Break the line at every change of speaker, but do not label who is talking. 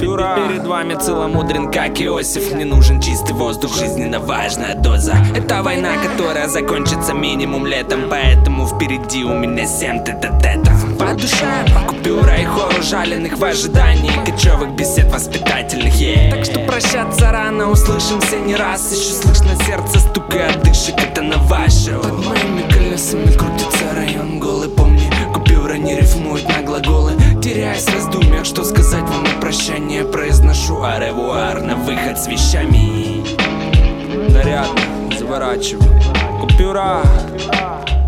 Купюра.
Перед вами целомудрен, как Иосиф. Мне нужен чистый воздух, жизненно важная доза. Это война, которая закончится минимум летом, поэтому впереди у меня 7 тет-а-тетов. По душе купюра и хор ужаленных в ожидании кочевых бесед воспитательных, Так что прощаться рано, услышимся не раз. Еще слышно сердце стука отдышек, это на ваше. Под моими колесами крутится район голый, помни, купюра не рифмует на глаголы. Теряясь в раздумьях, что сказать вам на прощание, произношу аревуар на выход с вещами.
Нарядно заворачиваю. Купюра.